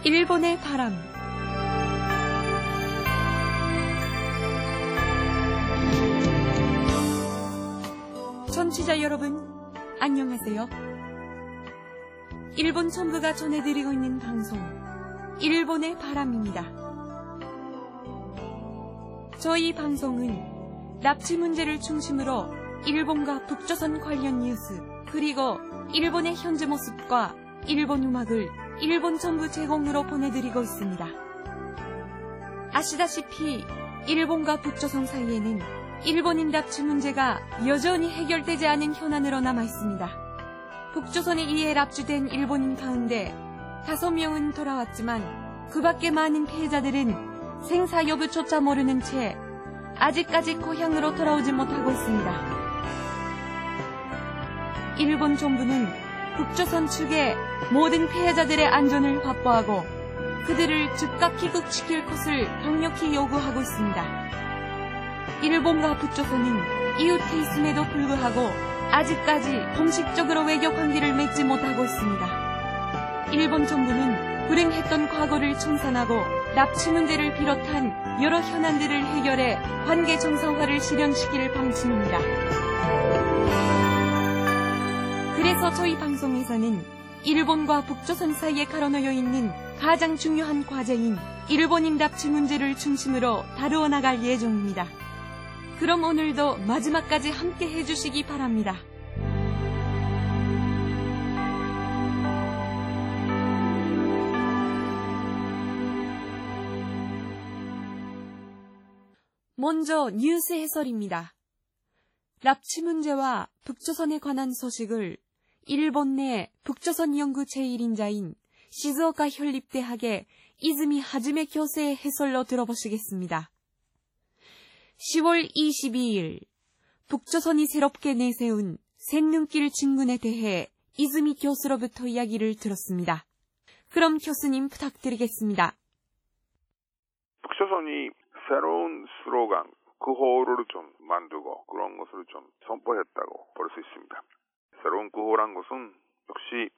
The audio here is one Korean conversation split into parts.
일본의 바람. 청취자 여러분, 안녕하세요. 일본 정부가 전해드리고 있는 방송, 일본의 바람입니다. 저희 방송은 납치 문제를 중심으로 일본과 북조선 관련 뉴스, 그리고 일본의 현재 모습과 일본 음악을 일본 정부 제공으로 보내드리고 있습니다. 아시다시피 일본과 북조선 사이에는 일본인 납치 문제가 여전히 해결되지 않은 현안으로 남아있습니다. 북조선에 의해 납치된 일본인 가운데 5명은 돌아왔지만 그 밖에 많은 피해자들은 생사 여부조차 모르는 채 아직까지 고향으로 돌아오지 못하고 있습니다. 일본 정부는 북조선 측에 모든 피해자들의 안전을 확보하고 그들을 즉각 귀국시킬 것을 강력히 요구하고 있습니다. 일본과 북조선은 이웃에 있음에도 불구하고 아직까지 공식적으로 외교 관계를 맺지 못하고 있습니다. 일본 정부는 불행했던 과거를 청산하고 납치 문제를 비롯한 여러 현안들을 해결해 관계 정상화를 실현시킬 방침입니다. 그래서 저희 방송에서는 일본과 북조선 사이에 가로놓여 있는 가장 중요한 과제인 일본인 납치 문제를 중심으로 다루어 나갈 예정입니다. 그럼 오늘도 마지막까지 함께 해주시기 바랍니다. 먼저 뉴스 해설입니다. 납치 문제와 북조선에 관한 소식을 일본 내 북조선 연구 제1인자인 시즈오카 현립대학의 이즈미 하즈메 교수의 해설로 들어보시겠습니다. 10월 22일, 북조선이 새롭게 내세운 샛눈길 진군에 대해 이즈미 교수로부터 이야기를 들었습니다. 그럼 교수님 부탁드리겠습니다. 북조선이 새로운 슬로건, 구호를 좀 만들고 그런 것을 좀 선포했다고 볼 수 있습니다. 새로운 구호란 것은 역시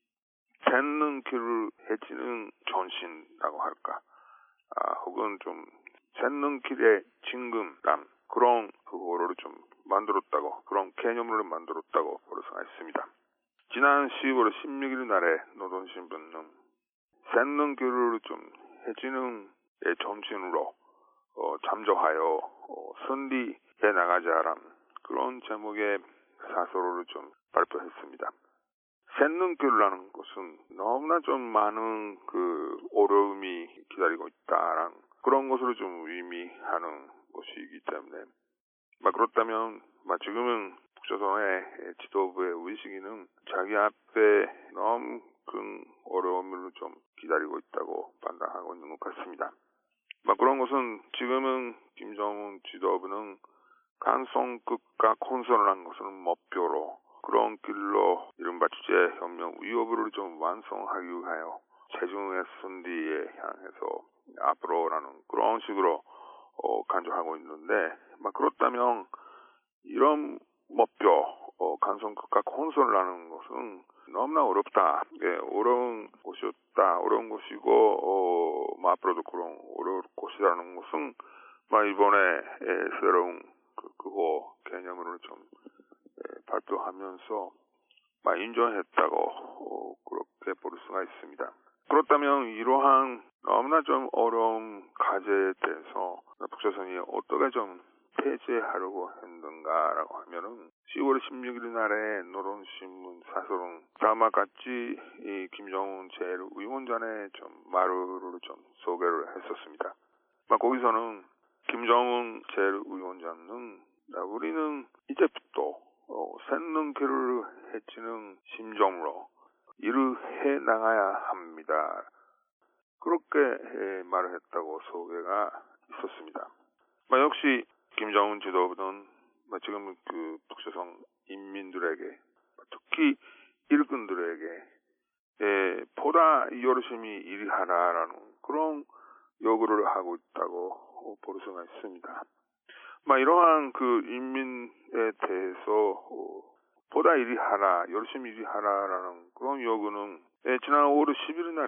샛눈길을 헤치는 전신이라고 할까, 혹은 좀 샛눈길의 진금란 그런 구호를 좀 만들었다고, 그런 개념을 만들었다고 볼 수가 있습니다. 지난 10월 16일 날에 노동신문은 샛눈길을 좀 헤치는 정신으로 잠조하여 선리해 나가자란 그런 제목의 사설을 좀 발표했습니다. 샛눈길이라는 것은 너무나 좀 많은 어려움이 기다리고 있다라는 그런 것을 좀 의미하는 것이기 때문에, 그렇다면 지금은 북조선의 지도부의 의식에는 자기 앞에 너무 큰 어려움을 좀 기다리고 있다고 판단하고 있는 것 같습니다. 그런 것은 지금은 김정은 지도부는 간성국가 콘솔이라는 것을 목표로 그런 길로 이른바 주제혁명 위협을 좀 완성하기 위하여 체중의 선리에 향해서 앞으로라는 그런 식으로 간주하고 있는데, 그렇다면 이런 목표, 간성국가 콘솔이라는 것은 너무나 어렵다. 어려운 곳이었다. 어려운 곳이고, 앞으로도 그런 어려울 곳이라는 것은, 이번에 새로운 그거 개념을 좀 발표하면서 인정했다고 그렇게 볼 수가 있습니다. 그렇다면 이러한 너무나 좀 어려운 과제에 대해서 북조선이 어떻게 좀 폐지하려고 했는가라고 하면은 10월 16일 날에 노동신문 사설은 다음과 같이 이 김정은 제1위원장의 좀 말을 좀 소개를 했었습니다. 거기서는 김정은 제1위원장은 우리는 이제부터 샛눈길을 헤치는 심정으로 일을 해 나가야 합니다. 그렇게 말을 했다고 소개가 있었습니다. 역시 김정은 지도부는 지금 북조선 인민들에게, 특히 일꾼들에게 보다 열심히 일하라라는 그런 요구를 하고 있다고 볼 수가 있습니다. 이러한 인민에 대해서 보다 일하라, 열심히 일하라라는 그런 요구는 지난 5월 11일 날에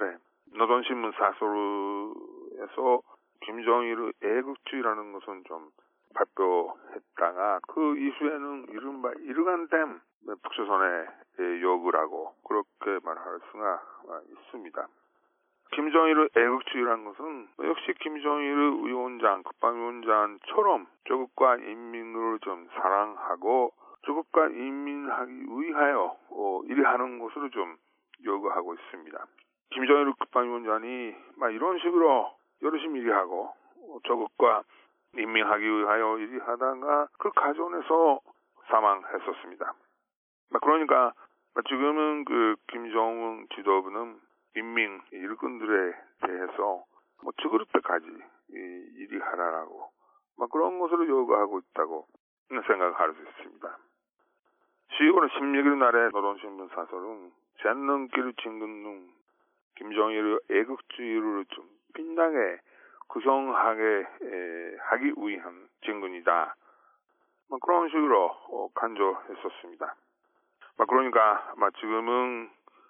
노동신문 사설에서 김정일의 애국주의라는 것은 좀 발표했다가 그 이후에는 이른바 일관된 북조선의 욕을 하고 그렇게 말할 수가 있습니다. 김정일의 애국주의라는 것은 역시 김정일의 위원장, 국방위원장처럼 조국과 인민을 좀 사랑하고 조국과 인민하기 위하여 일하는 것으로 좀 요구하고 있습니다. 김정일 국방위원장이 이런 식으로 열심히 일하고 조국과 인민하기 위하여 일하다가 그 가정에서 사망했었습니다. 그러니까 지금은 그 김정은 지도부는 인민 일꾼들에 대해서 죽을 때까지 일하라라고 그런 것으로 요구하고 있다고 생각할 수 있습니다. 10월 16일 날의 노동신문 사설은 젠능길 진근능 김정일의 애국주의를 좀 빛나게 구성하게 하기 위한 진군이다. 그런 식으로 간주했었습니다. 그러니까 지금은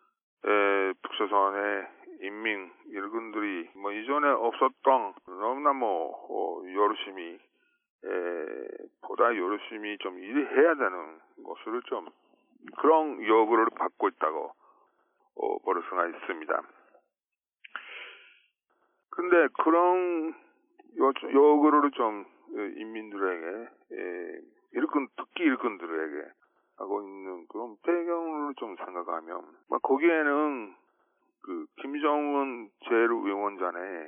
북조선의 인민 일군들이 이전에 없었던 너무나 열심히 보다 열심히 좀 일해야 되는 것을 좀 그런 요구를 받고 있다고 볼 수가 있습니다. 근데 그런 요구를 좀 인민들에게 특히 일꾼들에게 하고 있는 그런 배경을 좀 생각하면 거기에는 그 김정은 제1위원장의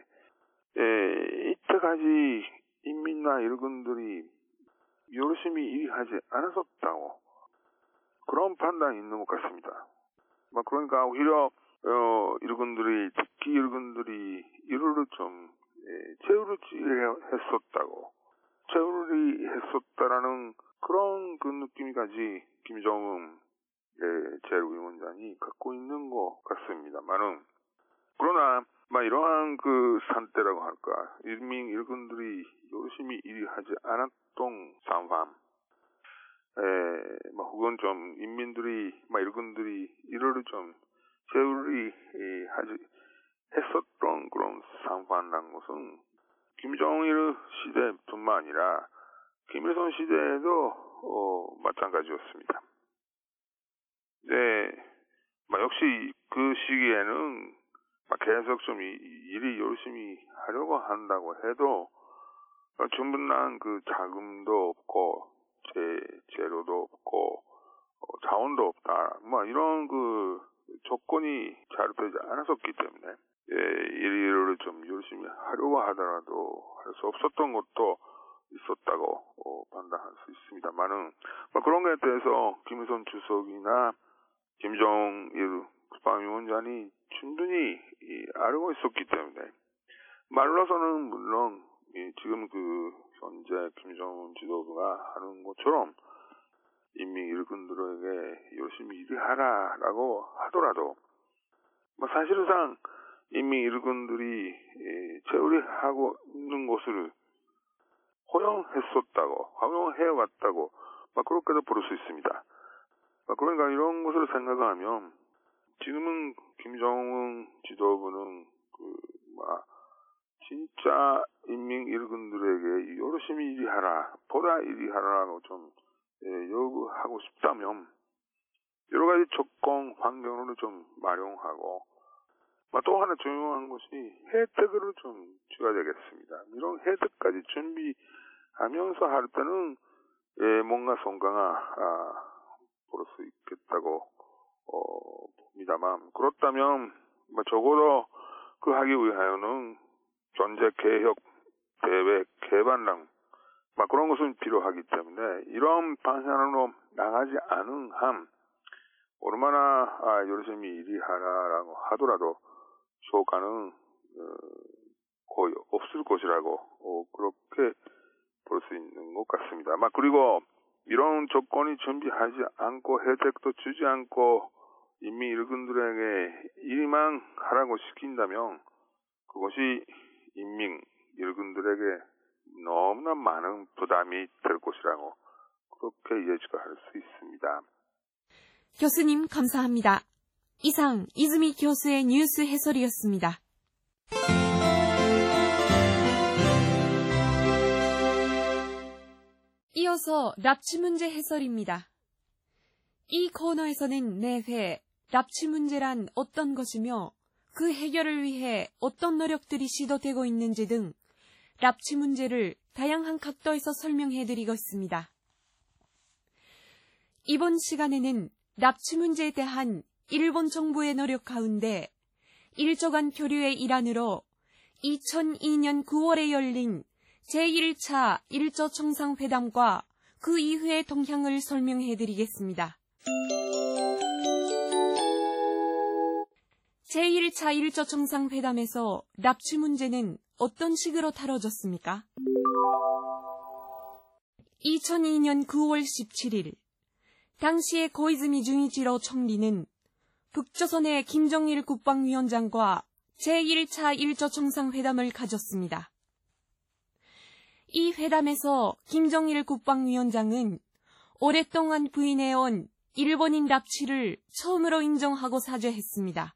이때까지 인민과 일꾼들이 열심히 일하지 않았었다고 그런 판단이 있는 것 같습니다. 그러니까 오히려 일꾼들이 특히 일꾼들이 일을 좀 체우르지 했었다라는 그런 그 느낌까지 김정은 제1위원장이 갖고 있는 것 같습니다만은 그러나 이러한 그 상태라고 할까 인민 일꾼들이 열심히 일하지 않았던 상황 혹은 좀 인민들이 일꾼들이 일을 좀 제울이 하지 했었던 그런 상황이라는 것은 김정일 시대뿐만 아니라 김일성 시대에도 마찬가지였습니다. 네, 역시 그 시기에는 계속 좀 일이 열심히 하려고 한다고 해도 충분한 그 자금도 없고 재료도 없고 자원도 없다. 이런 그 조건이 잘 되지 않았었기 때문에 일을 좀 열심히 하려고 하더라도 할 수 없었던 것도 있었다고 판단할 수 있습니다만은 그런 것에 대해서 김일성 주석이나 김정일 국방위원장이 충분히 알고 있었기 때문에 말로서는 물론 지금 그 현재 김정은 지도부가 하는 것처럼 인민 일꾼들에게 열심히 일하라라고 하더라도 사실상 인민 일꾼들이 처리하고 있는 것을 허용해왔다고 그렇게도 볼 수 있습니다. 그러니까 이런 것을 생각하면 지금은 김정은 지도부는 진짜 인민 일꾼들에게 열심히 보다 일하라고 좀 요구하고 싶다면 여러 가지 조건 환경을 좀 마련하고 또 하나 중요한 것이 혜택을 좀 줘야 되겠습니다. 이런 혜택까지 준비하면서 할 때는 뭔가 성과가 볼 수 있겠다고 봅니다만 그렇다면 적어도 그 하기 위하여는 전제 개혁, 대외 개방랑 그런 것은 필요하기 때문에 이런 방향으로 나가지 않은 한 얼마나 열심히 일하라고 하더라도 효과는 거의 없을 것이라고 그렇게 볼 수 있는 것 같습니다. 그리고 이런 조건이 준비하지 않고 혜택도 주지 않고 인민 일꾼들에게 일만 하라고 시킨다면 그것이 인민 일꾼들에게 너무나 많은 부담이 될 것이라고 그렇게 예측할 수 있습니다. 교수님 감사합니다. 이상 이즈미 교수의 뉴스 해설이었습니다. 이어서 납치 문제 해설입니다. 이 코너에서는 매회 납치 문제란 어떤 것이며 그 해결을 위해 어떤 노력들이 시도되고 있는지 등 납치 문제를 다양한 각도에서 설명해드리고 있습니다. 이번 시간에는 납치 문제에 대한 일본 정부의 노력 가운데 일조간 교류의 일환으로 2002년 9월에 열린 제1차 일조 정상회담과 그 이후의 동향을 설명해드리겠습니다. 제1차 일조 정상회담에서 납치 문제는 어떤 식으로 다뤄졌습니까? 2002년 9월 17일, 당시의 고이즈미 중이지로 총리는 북조선의 김정일 국방위원장과 제1차 일조 정상회담을 가졌습니다. 이 회담에서 김정일 국방위원장은 오랫동안 부인해온 일본인 납치를 처음으로 인정하고 사죄했습니다.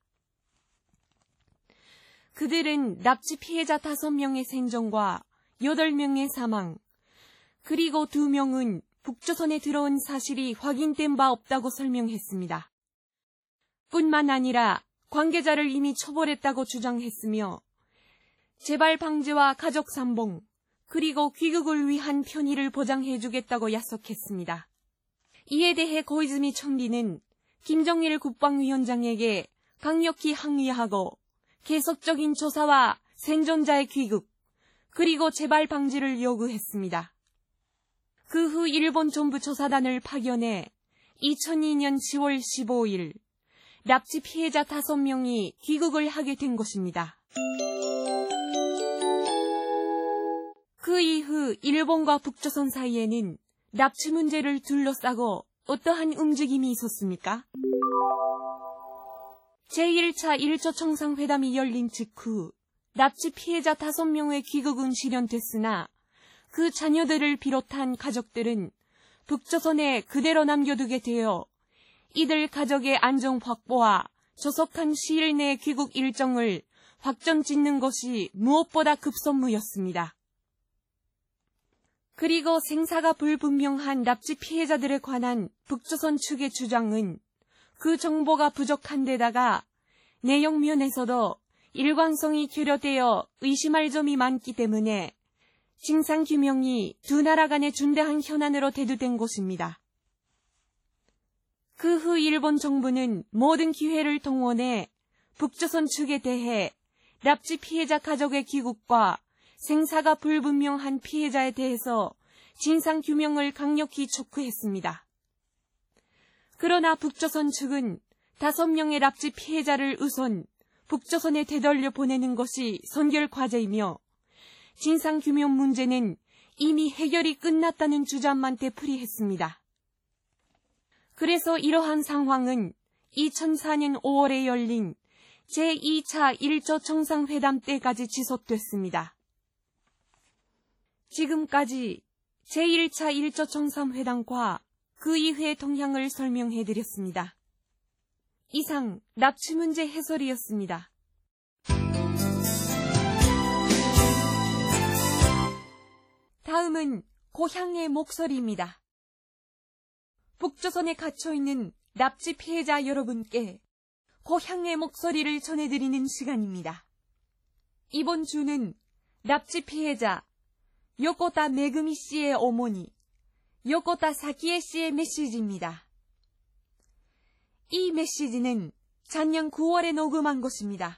그들은 납치 피해자 5명의 생존과 8명의 사망, 그리고 2명은 북조선에 들어온 사실이 확인된 바 없다고 설명했습니다. 뿐만 아니라 관계자를 이미 처벌했다고 주장했으며 재발 방지와 가족 상봉, 그리고 귀국을 위한 편의를 보장해주겠다고 약속했습니다. 이에 대해 고이즈미 총리는 김정일 국방위원장에게 강력히 항의하고 계속적인 조사와 생존자의 귀국, 그리고 재발 방지를 요구했습니다. 그 후 일본 정부 조사단을 파견해 2002년 10월 15일 납치 피해자 5명이 귀국을 하게 된 것입니다. 그 이후 일본과 북조선 사이에는 납치 문제를 둘러싸고 어떠한 움직임이 있었습니까? 제1차 일조 정상회담이 열린 직후 납치 피해자 5명의 귀국은 실현됐으나 그 자녀들을 비롯한 가족들은 북조선에 그대로 남겨두게 되어 이들 가족의 안정 확보와 조속한 시일 내 귀국 일정을 확정 짓는 것이 무엇보다 급선무였습니다. 그리고 생사가 불분명한 납치 피해자들에 관한 북조선 측의 주장은 그 정보가 부족한 데다가 내용 면에서도 일관성이 결여되어 의심할 점이 많기 때문에 진상규명이 두 나라 간의 중대한 현안으로 대두된 것입니다. 그 후 일본 정부는 모든 기회를 동원해 북조선 측에 대해 납치 피해자 가족의 귀국과 생사가 불분명한 피해자에 대해서 진상규명을 강력히 촉구했습니다. 그러나 북조선 측은 5명의 납치 피해자를 우선 북조선에 되돌려 보내는 것이 선결 과제이며 진상규명 문제는 이미 해결이 끝났다는 주장만 되풀이했습니다. 그래서 이러한 상황은 2004년 5월에 열린 제2차 일조 정상회담 때까지 지속됐습니다. 지금까지 제1차 일조 정상회담과 그 이후의 동향을 설명해드렸습니다. 이상 납치 문제 해설이었습니다. 다음은 고향의 목소리입니다. 북조선에 갇혀있는 납치 피해자 여러분께 고향의 목소리를 전해드리는 시간입니다. 이번 주는 납치 피해자 요코타 메그미 씨의 어머니 요코타 사키에 씨의 메시지입니다. 이 메시지는 작년 9월에 녹음한 것입니다.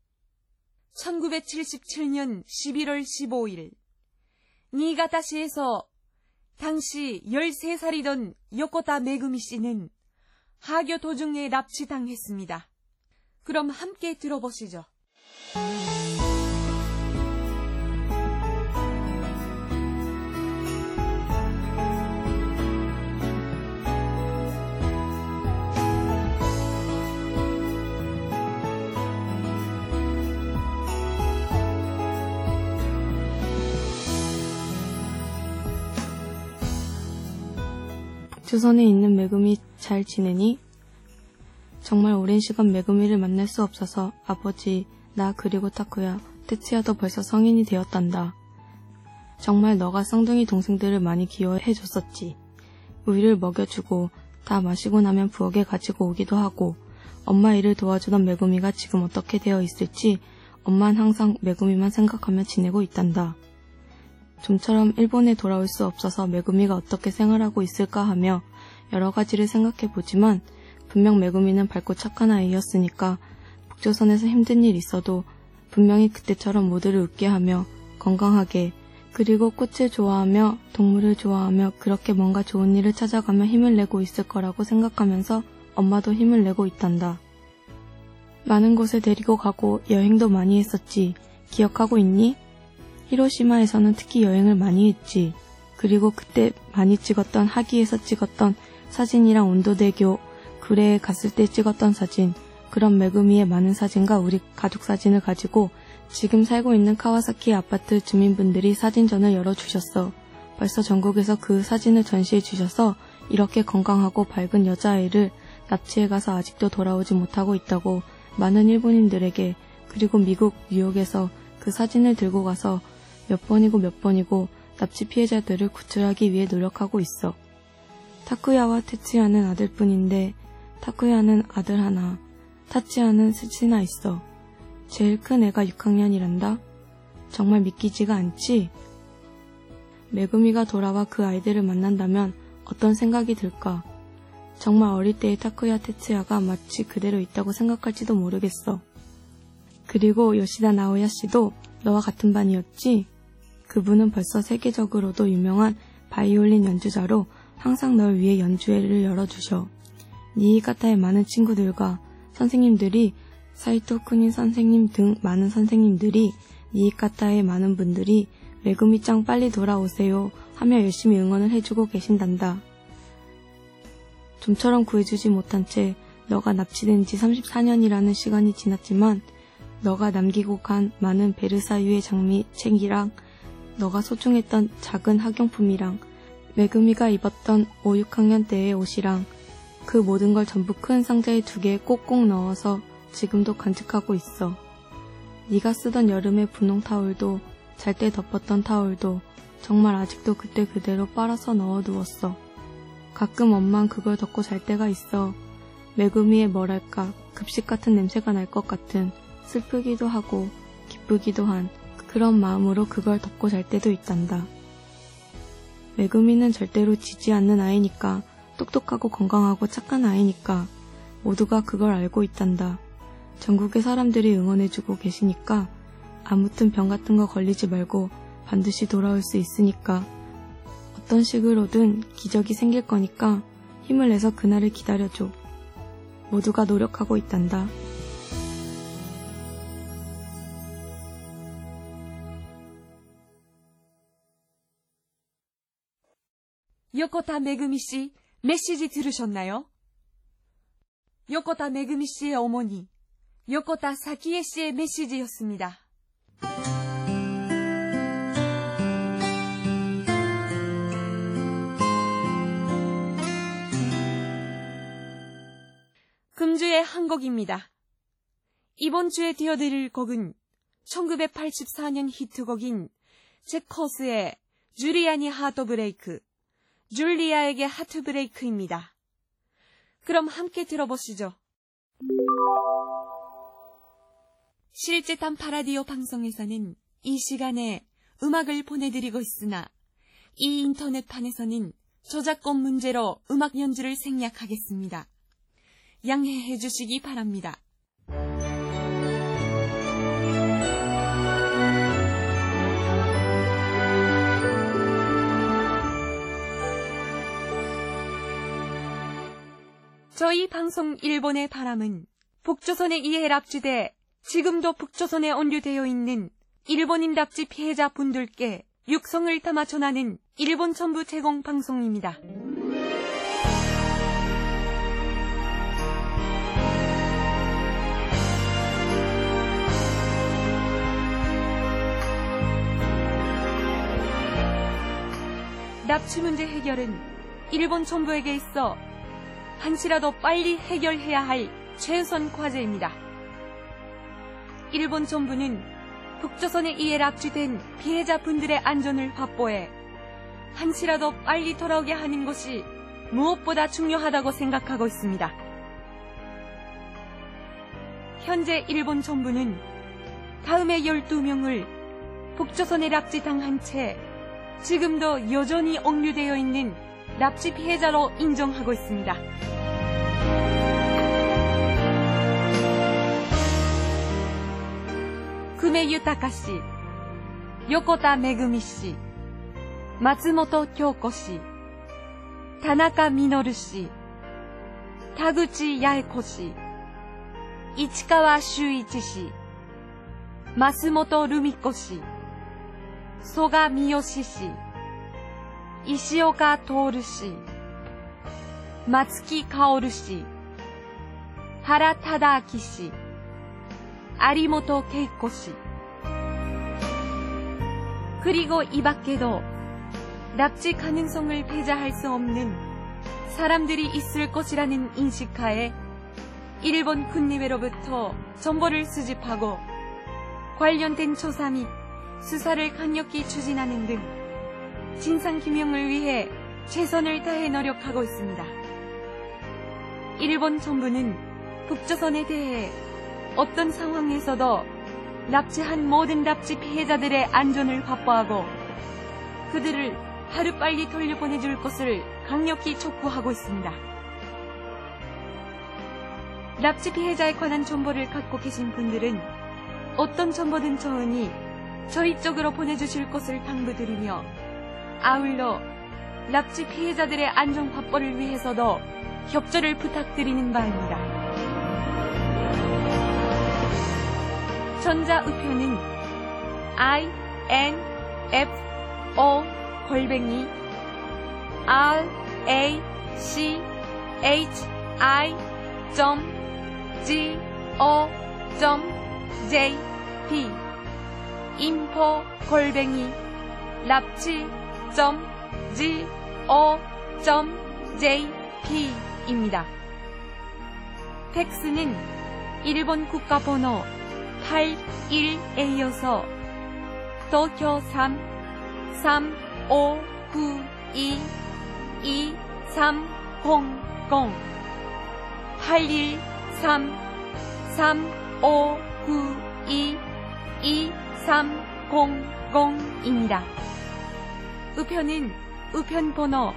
1977년 11월 15일 니가타시에서 당시 13살이던 요코타 메그미 씨는 하교 도중에 납치당했습니다. 그럼 함께 들어보시죠. 조선에 있는 메구미 잘 지내니? 정말 오랜 시간 메구미를 만날 수 없어서 아버지, 나 그리고 타쿠야, 테츠야도 벌써 성인이 되었단다. 정말 너가 쌍둥이 동생들을 많이 귀여워해줬었지. 우유를 먹여주고 다 마시고 나면 부엌에 가지고 오기도 하고 엄마 일을 도와주던 메구미가 지금 어떻게 되어 있을지 엄만 항상 메구미만 생각하며 지내고 있단다. 좀처럼 일본에 돌아올 수 없어서 메구미가 어떻게 생활하고 있을까 하며 여러 가지를 생각해보지만 분명 메구미는 밝고 착한 아이였으니까 북조선에서 힘든 일 있어도 분명히 그때처럼 모두를 웃게 하며 건강하게 그리고 꽃을 좋아하며 동물을 좋아하며 그렇게 뭔가 좋은 일을 찾아가며 힘을 내고 있을 거라고 생각하면서 엄마도 힘을 내고 있단다. 많은 곳에 데리고 가고 여행도 많이 했었지. 기억하고 있니? 히로시마에서는 특히 여행을 많이 했지. 그리고 그때 많이 찍었던 하기에서 찍었던 사진이랑 온도대교, 구례에 갔을 때 찍었던 사진, 그런 메구미의 많은 사진과 우리 가족 사진을 가지고 지금 살고 있는 카와사키 아파트 주민분들이 사진전을 열어주셨어. 벌써 전국에서 그 사진을 전시해 주셔서 이렇게 건강하고 밝은 여자아이를 납치해 가서 아직도 돌아오지 못하고 있다고 많은 일본인들에게 그리고 미국 뉴욕에서 그 사진을 들고 가서 몇 번이고 납치 피해자들을 구출하기 위해 노력하고 있어. 타쿠야와 테츠야는 아들뿐인데 타쿠야는 아들 하나, 타츠야는 셋이나 있어. 제일 큰 애가 6학년이란다. 정말 믿기지가 않지? 메구미가 돌아와 그 아이들을 만난다면 어떤 생각이 들까? 정말 어릴 때의 타쿠야 테츠야가 마치 그대로 있다고 생각할지도 모르겠어. 그리고 요시다 나오야 씨도 너와 같은 반이었지? 그분은 벌써 세계적으로도 유명한 바이올린 연주자로 항상 널 위해 연주회를 열어주셔. 니이가타의 많은 친구들과 선생님들이 사이토 쿠닌 선생님 등 많은 선생님들이 니이가타의 많은 분들이 메구미짱 빨리 돌아오세요 하며 열심히 응원을 해주고 계신단다. 좀처럼 구해주지 못한 채 너가 납치된 지 34년이라는 시간이 지났지만 너가 남기고 간 많은 베르사유의 장미 책이랑 너가 소중했던 작은 학용품이랑 메구미가 입었던 5, 6학년 때의 옷이랑 그 모든 걸 전부 큰 상자에 2개에 꼭꼭 넣어서 지금도 간직하고 있어. 네가 쓰던 여름의 분홍 타올도 잘 때 덮었던 타올도 정말 아직도 그때 그대로 빨아서 넣어두었어. 가끔 엄만 그걸 덮고 잘 때가 있어. 메구미의 뭐랄까 급식 같은 냄새가 날 것 같은 슬프기도 하고 기쁘기도 한 그런 마음으로 그걸 덮고 잘 때도 있단다. 메구미는 절대로 지지 않는 아이니까 똑똑하고 건강하고 착한 아이니까 모두가 그걸 알고 있단다. 전국의 사람들이 응원해주고 계시니까 아무튼 병 같은 거 걸리지 말고 반드시 돌아올 수 있으니까 어떤 식으로든 기적이 생길 거니까 힘을 내서 그날을 기다려줘. 모두가 노력하고 있단다. 요코타 메구미 씨, 메시지 들으셨나요? 요코타 메구미 씨의 어머니, 요코타 사키에 씨의 메시지였습니다. 금주의 한 곡입니다. 이번 주에 띄워드릴 곡은 1984년 히트곡인 체커스의 줄리아니 하트브레이크, 줄리아에게 하트브레이크입니다. 그럼 함께 들어보시죠. 실제 딴파라디오 방송에서는 이 시간에 음악을 보내드리고 있으나 이 인터넷판에서는 저작권 문제로 음악 연주를 생략하겠습니다. 양해해 주시기 바랍니다. 저희 방송 일본의 바람은 북조선에 의해 납치돼 지금도 북조선에 온류되어 있는 일본인 납치 피해자 분들께 육성을 담아 전하는 일본 전부 제공 방송입니다. 납치 문제 해결은 일본 정부에게 있어 한시라도 빨리 해결해야 할 최우선 과제입니다. 일본 정부는 북조선에 의해 납치된 피해자분들의 안전을 확보해 한시라도 빨리 돌아오게 하는 것이 무엇보다 중요하다고 생각하고 있습니다. 현재 일본 정부는 다음의 12명을 북조선에 납치당한 채 지금도 여전히 억류되어 있는 납치 피해자로 인정하고 있습니다.久米豊氏、横田めぐみ氏、松本京子氏、田中実氏、田口八重子氏、市川修一氏、増本留美子氏、曽我三好氏、石岡徹氏、松木薫氏、原忠明氏、有本恵子씨. 그리고 이 밖에도 납치 가능성을 배제할 수 없는 사람들이 있을 것이라는 인식하에 일본 군의회로부터 정보를 수집하고 관련된 조사 및 수사를 강력히 추진하는 등 진상규명을 위해 최선을 다해 노력하고 있습니다. 일본 정부는 북조선에 대해 어떤 상황에서도 납치한 모든 납치 피해자들의 안전을 확보하고 그들을 하루빨리 돌려보내줄 것을 강력히 촉구하고 있습니다. 납치 피해자에 관한 정보를 갖고 계신 분들은 어떤 정보든 좋으니 저희 쪽으로 보내주실 것을 당부드리며 아울러 납치 피해자들의 안전 확보를 위해서도 협조를 부탁드리는 바입니다. 전자우편은 info@rachi.go.jp info@납치.go.jp입니다. 팩스는 일본 국가번호 81A여서 도쿄 3-3592-2300 813-3592-2300입니다. 우편은 우편번호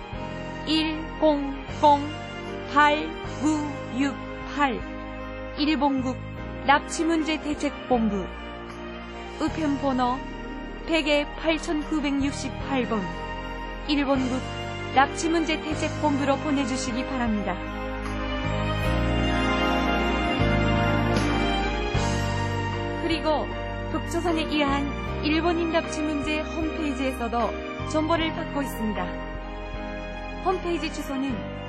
100-8968 일본국 납치문제대책본부 우편번호 100-8968번 일본국 납치문제대책본부로 보내주시기 바랍니다. 그리고 북조선에 의한 일본인 납치문제 홈페이지에서도 정보를 받고 있습니다. 홈페이지 주소는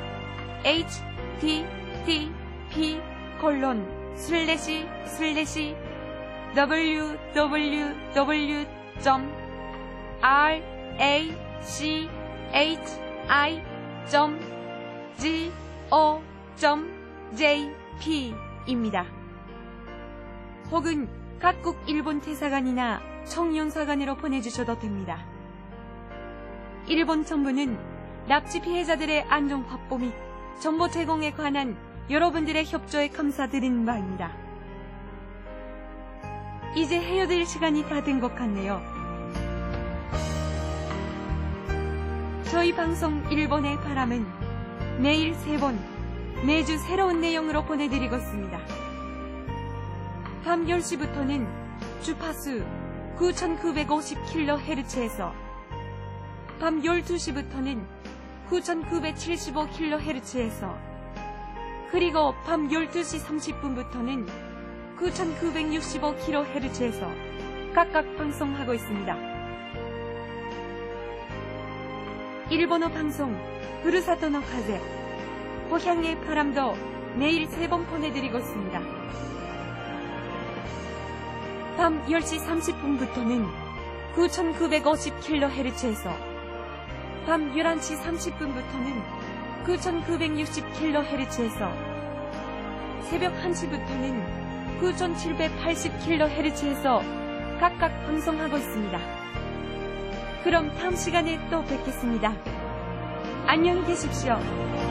http://www.rachi.go.jp입니다. 혹은 각국 일본 대사관이나 청윤사관으로 보내주셔도 됩니다. 일본 정부는 납치 피해자들의 안전 확보 및 정보 제공에 관한 여러분들의 협조에 감사드리는 바입니다. 이제 헤어질 시간이 다 된 것 같네요. 저희 방송 일본의 바람은 매일 3번, 매주 새로운 내용으로 보내드리고 있습니다. 밤 10시부터는 주파수 9950kHz에서 밤 12시부터는 9975kHz에서 그리고 밤 12시 30분부터는 9965kHz에서 각각 방송하고 있습니다. 일본어 방송 부르사토노 카제 고향의 바람도 매일 3번 보내드리고 있습니다. 밤 10시 30분부터는 9950kHz에서 밤 11시 30분부터는 9960kHz에서 새벽 1시부터는 9780kHz에서 각각 방송하고 있습니다. 그럼 다음 시간에 또 뵙겠습니다. 안녕히 계십시오.